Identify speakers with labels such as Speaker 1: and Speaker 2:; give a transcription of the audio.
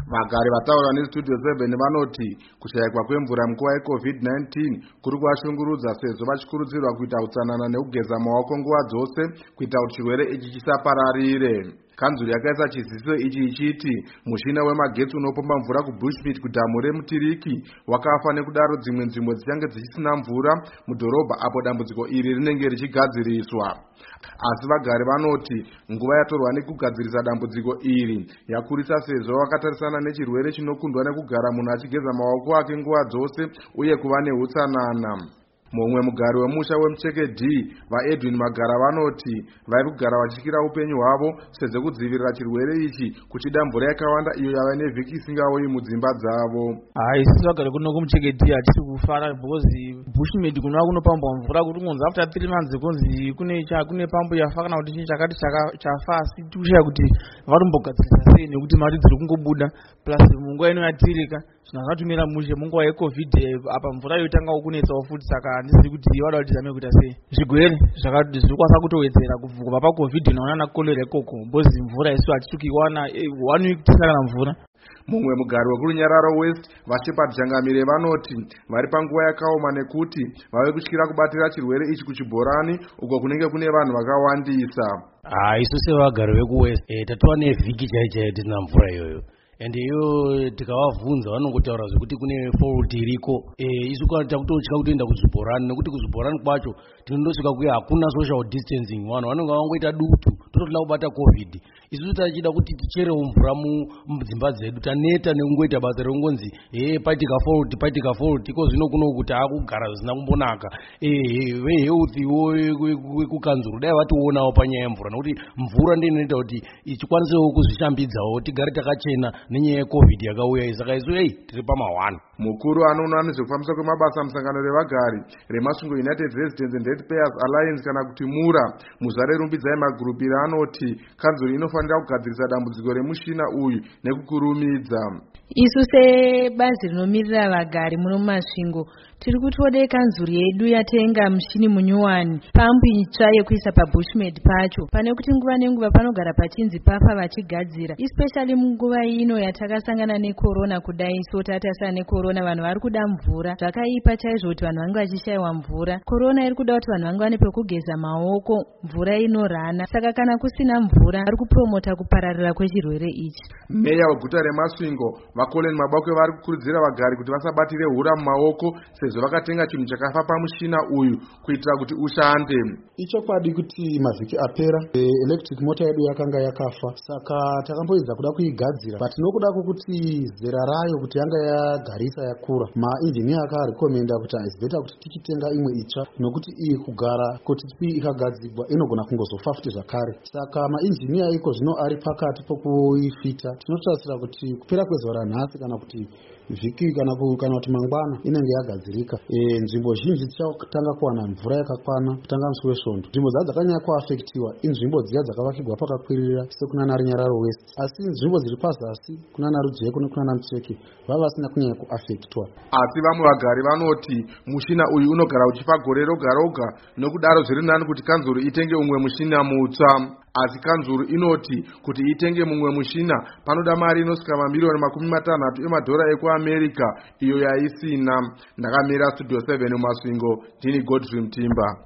Speaker 1: Vagari vataura neStudio 7 vanoti kushayikwa kwemvura munguva yeCovid-19 kuri kuvashungurudza sezvo vachikurudzirwa kuita utsanana nekugeza maoko nguva dzose kuita kuti chirwere ichi chisapararire. Kanzuri yakaisa chiziviso ichi ichiti mushina wemagetsi unopomba mvura kuBushmeat kudhamu reMutiriki wakafa nekudaro dzimwe nzvimbo dzichange dzisisina mvura mudhorobha apo dambudziko iri rinenge richigadziriswa. Asi vagari vanoti nguva yatorwa nekugadzirisa dambudziko iri yakurisa sezvo vakatarisana nechirwere chinokundwa nekugara munhu achigeza maoko ake nguva dzose uye kuva neutsanana. Mumwe mugari wemusha weMucheke D, vaEdwin Magara vanoti vari kugara vachityira upenyu hwavo sezvo kudzivirira chirwere ichi kuchida mvura yakawanda iyo yava nevhiki isingauyi mudzimba dzavo.
Speaker 2: Isusu vagari kuno kuMucheke D hatisi kufara because Bushmeat kunova kunopambwa mvura kuti kunzi after 3 months kunzi kune pambu yafa kana kuti chii chakati chafa asi tikushaya kuti vatombogadzirisa sei nekuti mari dziri kungobuda plus munguva ino yatirika zvinhu zvakatumira mushe munguva yeCovid apa mvura yotanga kunetsawo futi saka handizii kuti vada kuti tizame kuita sei. Zvigwere zviri kwasa kutowedzera kubva paCovid naona nakolera ikoko because mvura isu hatisi kuiwana 1 week tisina kana mvura.
Speaker 1: Mumwe mugari wekuRunyararo West vaShepard Jangamire vanoti vari panguva yakaoma nekuti vave kutyira kubatira chirwere ichi kuchibhorani uko kunenge kune vanhu vakawandisa.
Speaker 3: Isu sevagari vekuWest tatova nevhiki chaiyo tisina mvura iyoyo. Ende iyo tikavabvunza vanongotaura zvekuti kune fault iriko. Isu takutotya kutoenda kuzvibhorani nekuti kuzvibhorani kwacho tinondosvika kuya hakuna social distancing, vanhu vanenge vangoita dutu tototila kubata COVID. Isu tachida kuti ticherewo mvura mudzimba dzedu taneta nekungoita basa rekungonzi paitika fault iko zvino kuno kuti akugara zvisina kumbonaka. Vehealth wekukanzuru dai vationawo panyaya yemvura nekuti mvura ndiyo inoita kuti ichikwanisawo kuzvishambidzawo tigare takachena nenyaya yeCovid yakauya saka isu tiri pamahwana.
Speaker 1: Mukuru anoona nezvekufambisa kwemabasa musangano revagari reMasungo United Residents and Ratepayers Alliance kana kuti MURA Muzare Rumbidzai Magurupiri anoti kanzuri inofanira kugadzirisa dambudziko remushina uyu nekukurumidza.
Speaker 4: Isu sebazi rinomirira vagari muno mumasvingo tiri kutode kanzuri yedu yatenga mushini munyuwani pambu itsva yekuisa paBushmeat pacho pane kuti nguva nenguva panogara pachinzi pafa vachigadzira, especially munguva ino yatakasangana nekorona kudai. So tatasangana nekorona vanhu vari kuda mvura zvakaipa chaizvo kuti vanhu vange vachishayiwa mvura. Korona iri kuda kuti vanhu vange vane pekugeza maoko, mvura inorana, saka kana kusina mvura vari kupromota kupararira kwechirwere ichi.
Speaker 1: Meya weguta reMasvingo vaColin Mabakwe vari kukurudzira vagari kuti vasabatire hura mumaoko sezvo vakatenga chinhu chakafa pamushina uyu kuitira kuti ushande.
Speaker 5: Ichokwadi kuti mavhiki apera electric mota yedu yakanga yakafa, saka takamboedza kuda kuigadzira but nokuda kwokuti zera rayo kuti yanga yagarisa yakura, mainjiniya akarekomenda kuti it's better kuti tichitenga imwe itsva nokuti iyi kugara kuti ikagadzirwa inogona kungozofa futi zvakare. Saka mainjiniya iko zvino ari pakati pokuifita. Tinotarisira kuti kupera kwezuva ranhasi kana kuti vhiki kana kuti mangwana inenge yagadzirika. Nzvimbo zhinji dzichatanga kuwana mvura yakakwana kutanga musi wesvondo. Nzvimbo dzakanyanya kuafektiwa inzvimbo dziya dzakavakirwa pakakwirira sekunana Runyararo West, asi nzvimbo dziri pazasi kunana Rujeko nekunana Mucheke vava vasina kunyanya kuafektwa.
Speaker 1: Asi vamwe vagari vanoti mushina uyu unogara uchipa gore roga roga nokudaro zviri nani kuti kanzuru itenge umwe mushina mutsva. Asi kanzuru inoti kuti itenge mumwe mushina panoda mari inosvika mamiliyoni 60 emadhora ekuAmerica iyo yaisina. Ndakamira Studio 7 mumasvingo, ndini Godfrey Mtimba.